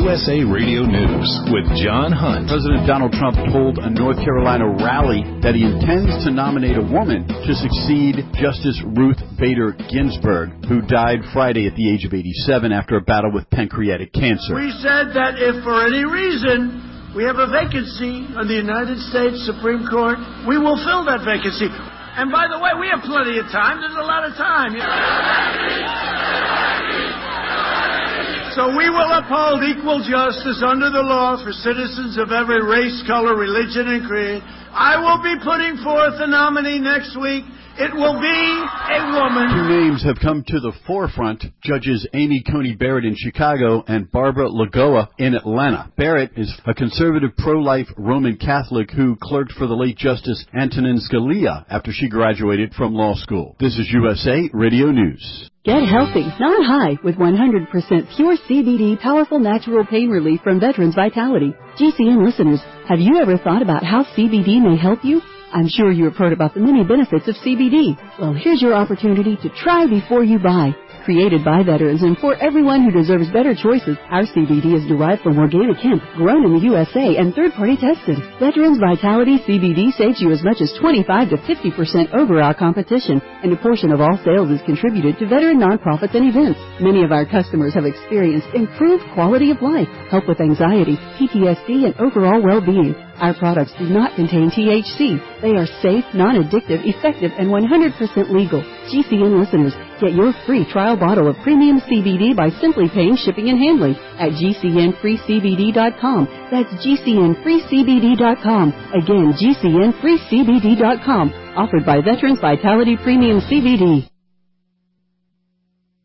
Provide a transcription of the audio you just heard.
USA Radio News with John Hunt. President Donald Trump told a North Carolina rally that he intends to nominate a woman to succeed Justice Ruth Bader Ginsburg, who died Friday at the age of 87 after a battle with pancreatic cancer. We said that if for any reason we have a vacancy on the United States Supreme Court, we will fill that vacancy. And by the way, we have plenty of time. There's a lot of time. So we will uphold equal justice under the law for citizens of every race, color, religion, and creed. I will be putting forth a nominee next week. It will be a woman. Two names have come to the forefront. Judges Amy Coney Barrett in Chicago and Barbara Lagoa in Atlanta. Barrett is a conservative pro-life Roman Catholic who clerked for the late Justice Antonin Scalia after she graduated from law school. This is USA Radio News. Get healthy, not high, with 100% pure CBD powerful natural pain relief from Veterans Vitality. GCN listeners, have you ever thought about how CBD may help you? I'm sure you have heard about the many benefits of CBD. Well, here's your opportunity to try before you buy. Created by veterans and for everyone who deserves better choices, our CBD is derived from organic hemp, grown in the USA, and third-party tested. Veterans Vitality CBD saves you as much as 25 to 50% over our competition, and a portion of all sales is contributed to veteran nonprofits and events. Many of our customers have experienced improved quality of life, help with anxiety, PTSD, and overall well-being. Our products do not contain THC. They are safe, non-addictive, effective, and 100% legal. GCN listeners, get your free trial bottle of premium CBD by simply paying shipping and handling at GCNFreeCBD.com. That's GCNFreeCBD.com. Again, GCNFreeCBD.com. Offered by Veterans Vitality Premium CBD.